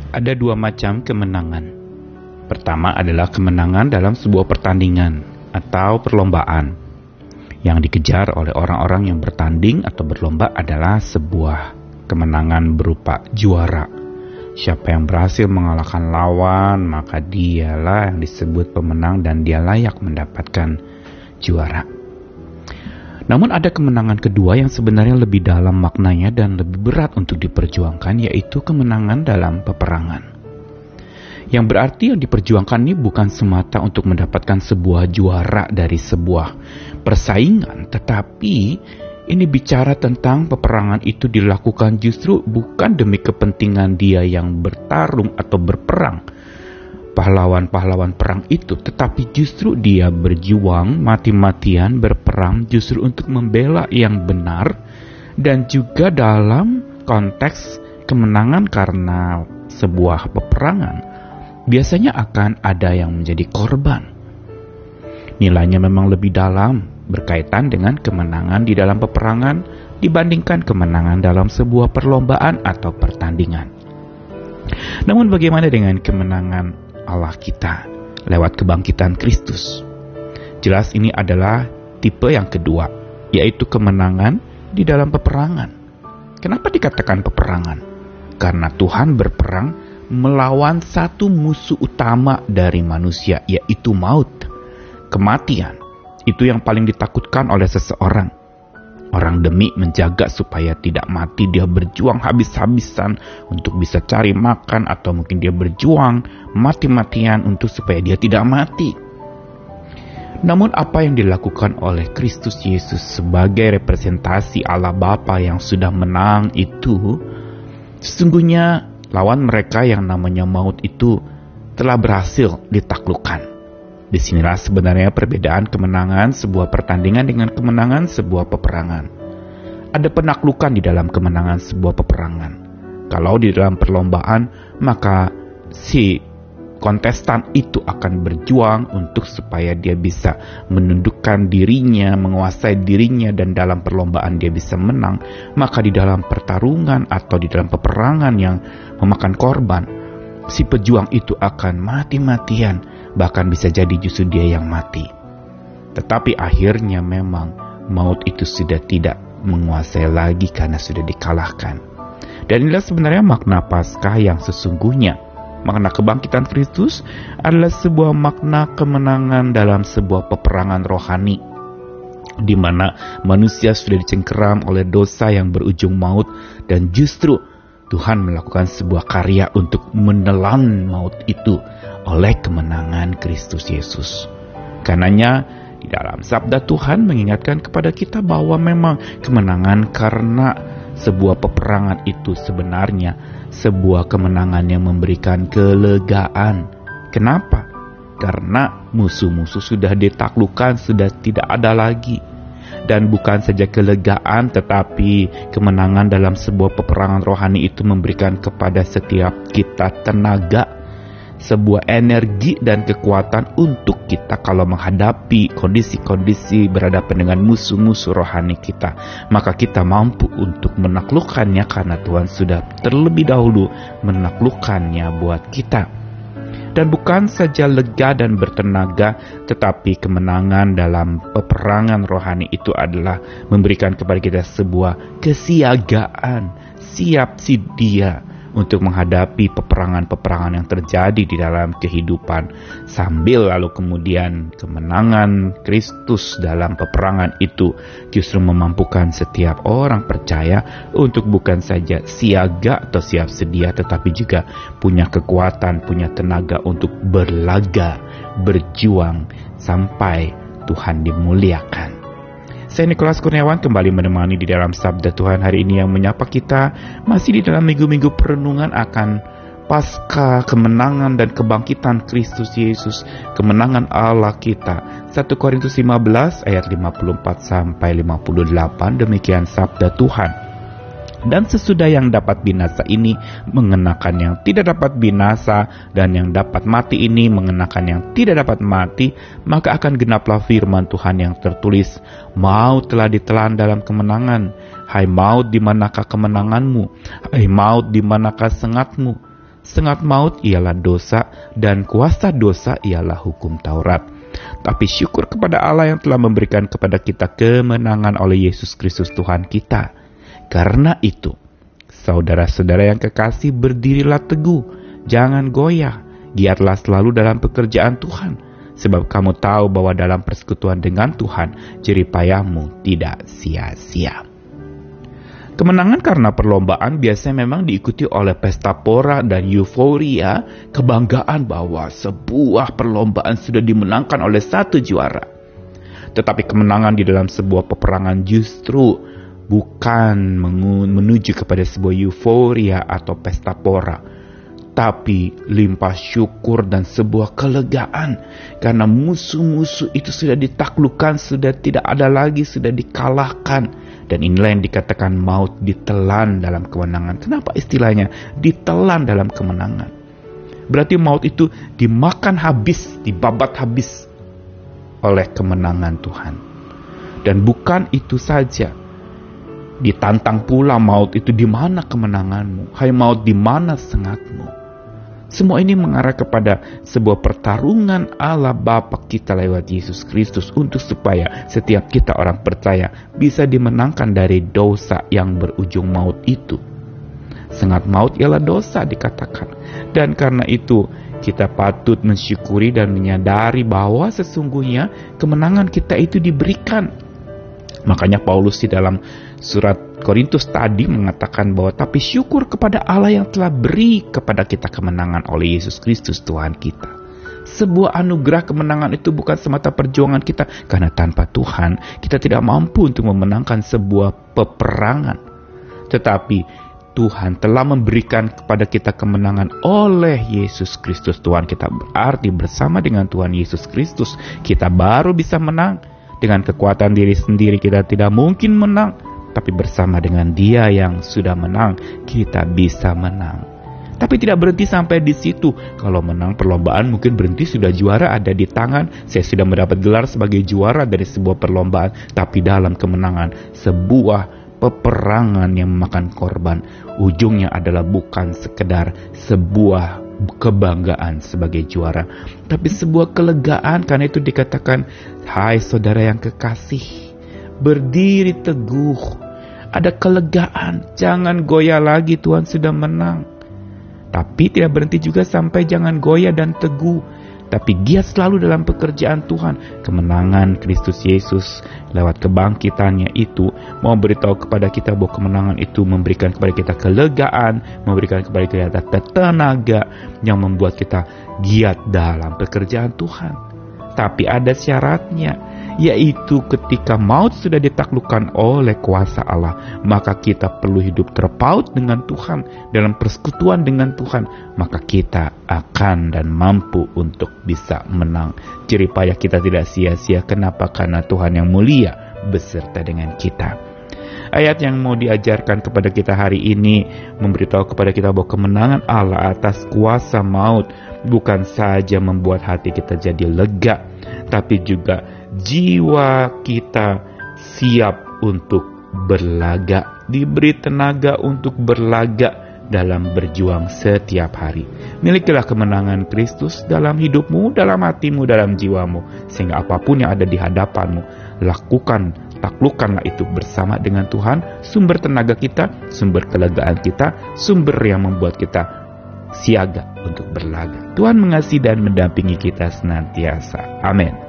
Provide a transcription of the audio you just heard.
Ada dua macam kemenangan. Pertama adalah kemenangan dalam sebuah pertandingan atau perlombaan. Yang dikejar oleh orang-orang yang bertanding atau berlomba adalah sebuah kemenangan berupa juara. Siapa yang berhasil mengalahkan lawan, maka dialah yang disebut pemenang dan dia layak mendapatkan juara. Namun ada kemenangan kedua yang sebenarnya lebih dalam maknanya dan lebih berat untuk diperjuangkan, yaitu kemenangan dalam peperangan. Yang berarti yang diperjuangkan ini bukan semata untuk mendapatkan sebuah juara dari sebuah persaingan, tetapi ini bicara tentang peperangan itu dilakukan justru bukan demi kepentingan dia yang bertarung atau berperang, pahlawan-pahlawan perang itu, tetapi justru dia berjuang mati-matian berperang justru untuk membela yang benar, dan juga dalam konteks kemenangan karena sebuah peperangan biasanya akan ada yang menjadi korban. Nilainya memang lebih dalam berkaitan dengan kemenangan di dalam peperangan dibandingkan kemenangan dalam sebuah perlombaan atau pertandingan. Namun bagaimana dengan kemenangan Allah kita lewat kebangkitan Kristus? Jelas ini adalah tipe yang kedua, yaitu kemenangan di dalam peperangan. Kenapa dikatakan peperangan? Karena Tuhan berperang melawan satu musuh utama dari manusia, yaitu maut, kematian. Itu yang paling ditakutkan oleh seseorang. Orang demi menjaga supaya tidak mati, dia berjuang habis-habisan untuk bisa cari makan, atau mungkin dia berjuang mati-matian untuk supaya dia tidak mati. Namun apa yang dilakukan oleh Kristus Yesus sebagai representasi Allah Bapa yang sudah menang itu, sesungguhnya lawan mereka yang namanya maut itu telah berhasil ditaklukkan. Disinilah sebenarnya perbedaan kemenangan sebuah pertandingan dengan kemenangan sebuah peperangan. Ada penaklukan di dalam kemenangan sebuah peperangan. Kalau di dalam perlombaan, maka si kontestan itu akan berjuang untuk supaya dia bisa menundukkan dirinya, menguasai dirinya, dan dalam perlombaan dia bisa menang. Maka di dalam pertarungan atau di dalam peperangan yang memakan korban, si pejuang itu akan mati-matian, bahkan bisa jadi justru dia yang mati. Tetapi akhirnya memang maut itu sudah tidak menguasai lagi karena sudah dikalahkan. Dan inilah sebenarnya makna Paskah yang sesungguhnya. Makna kebangkitan Kristus adalah sebuah makna kemenangan dalam sebuah peperangan rohani, di mana manusia sudah dicengkeram oleh dosa yang berujung maut, dan justru Tuhan melakukan sebuah karya untuk menelan maut itu oleh kemenangan Kristus Yesus. Karenanya di dalam sabda Tuhan mengingatkan kepada kita bahwa memang kemenangan karena sebuah peperangan itu sebenarnya sebuah kemenangan yang memberikan kelegaan. Kenapa? Karena musuh-musuh sudah ditaklukkan, sudah tidak ada lagi. Dan bukan saja kelegaan, tetapi kemenangan dalam sebuah peperangan rohani itu memberikan kepada setiap kita tenaga, sebuah energi dan kekuatan untuk kita kalau menghadapi kondisi-kondisi berhadapan dengan musuh-musuh rohani kita. Maka kita mampu untuk menaklukkannya karena Tuhan sudah terlebih dahulu menaklukkannya buat kita. Dan bukan saja lega dan bertenaga, tetapi kemenangan dalam peperangan rohani itu adalah memberikan kepada kita sebuah kesiagaan, siap sedia untuk menghadapi peperangan-peperangan yang terjadi di dalam kehidupan, sambil lalu kemudian kemenangan Kristus dalam peperangan itu justru memampukan setiap orang percaya untuk bukan saja siaga atau siap sedia, tetapi juga punya kekuatan, punya tenaga untuk berlaga, berjuang sampai Tuhan dimuliakan. Saya Nikolas Kurniawan kembali menemani di dalam Sabda Tuhan hari ini yang menyapa kita masih di dalam minggu-minggu perenungan akan Paskah, kemenangan dan kebangkitan Kristus Yesus, kemenangan Allah kita. 1 Korintus 15 ayat 54 sampai 58, demikian Sabda Tuhan. Dan sesudah yang dapat binasa ini mengenakan yang tidak dapat binasa, dan yang dapat mati ini mengenakan yang tidak dapat mati, maka akan genaplah firman Tuhan yang tertulis, maut telah ditelan dalam kemenangan. Hai maut, di manakah kemenanganmu? Hai maut, di manakah sengatmu? Sengat maut ialah dosa, dan kuasa dosa ialah hukum Taurat. Tapi syukur kepada Allah yang telah memberikan kepada kita kemenangan oleh Yesus Kristus Tuhan kita. Karena itu, saudara-saudara yang kekasih, berdirilah teguh, jangan goyah, giatlah selalu dalam pekerjaan Tuhan, sebab kamu tahu bahwa dalam persekutuan dengan Tuhan, jerih payahmu tidak sia-sia. Kemenangan karena perlombaan biasanya memang diikuti oleh pesta pora dan euforia, kebanggaan bahwa sebuah perlombaan sudah dimenangkan oleh satu juara. Tetapi kemenangan di dalam sebuah peperangan justru bukan menuju kepada sebuah euforia atau pesta pora, tapi limpah syukur dan sebuah kelegaan karena musuh-musuh itu sudah ditaklukkan, sudah tidak ada lagi, sudah dikalahkan. Dan inilah yang dikatakan maut ditelan dalam kemenangan. Kenapa istilahnya ditelan dalam kemenangan? Berarti maut itu dimakan habis, dibabat habis oleh kemenangan Tuhan. Dan bukan itu saja, ditantang pula maut itu, di mana kemenanganmu? Hai maut, di mana sengatmu? Semua ini mengarah kepada sebuah pertarungan Allah Bapa kita lewat Yesus Kristus untuk supaya setiap kita orang percaya bisa dimenangkan dari dosa yang berujung maut itu. Sengat maut ialah dosa dikatakan. Dan karena itu kita patut mensyukuri dan menyadari bahwa sesungguhnya kemenangan kita itu diberikan. Makanya Paulus di dalam surat Korintus tadi mengatakan bahwa tapi syukur kepada Allah yang telah beri kepada kita kemenangan oleh Yesus Kristus Tuhan kita. Sebuah anugerah kemenangan itu bukan semata perjuangan kita, karena tanpa Tuhan kita tidak mampu untuk memenangkan sebuah peperangan. Tetapi Tuhan telah memberikan kepada kita kemenangan oleh Yesus Kristus Tuhan kita. Berarti bersama dengan Tuhan Yesus Kristus kita baru bisa menang. Dengan kekuatan diri sendiri kita tidak mungkin menang, tapi bersama dengan Dia yang sudah menang, kita bisa menang. Tapi tidak berhenti sampai di situ. Kalau menang perlombaan mungkin berhenti sudah juara ada di tangan. Saya sudah mendapat gelar sebagai juara dari sebuah perlombaan. Tapi dalam kemenangan, sebuah peperangan yang memakan korban, ujungnya adalah bukan sekedar sebuah kebanggaan sebagai juara, tapi sebuah kelegaan. Karena itu dikatakan, hai saudara yang kekasih, berdiri teguh, ada kelegaan, jangan goyah lagi, Tuhan sudah menang. Tapi tidak berhenti juga sampai jangan goyah dan teguh, tapi giat selalu dalam pekerjaan Tuhan. Kemenangan Kristus Yesus lewat kebangkitannya itu mau beritahu kepada kita bahwa kemenangan itu memberikan kepada kita kelegaan, memberikan kepada kita tenaga yang membuat kita giat dalam pekerjaan Tuhan. Tapi ada syaratnya, yaitu ketika maut sudah ditaklukkan oleh kuasa Allah, maka kita perlu hidup terpaut dengan Tuhan, dalam persekutuan dengan Tuhan, maka kita akan dan mampu untuk bisa menang. Jerih payah kita tidak sia-sia. Kenapa? Karena Tuhan yang mulia beserta dengan kita. Ayat yang mau diajarkan kepada kita hari ini memberitahu kepada kita bahwa kemenangan Allah atas kuasa maut bukan saja membuat hati kita jadi lega, tapi juga jiwa kita siap untuk berlaga, diberi tenaga untuk berlaga dalam berjuang setiap hari. Milikilah kemenangan Kristus dalam hidupmu, dalam hatimu, dalam jiwamu, sehingga apapun yang ada di hadapanmu, taklukkanlah itu bersama dengan Tuhan, sumber tenaga kita, sumber kelegaan kita, sumber yang membuat kita siaga untuk berlaga. Tuhan mengasihi dan mendampingi kita senantiasa. Amin.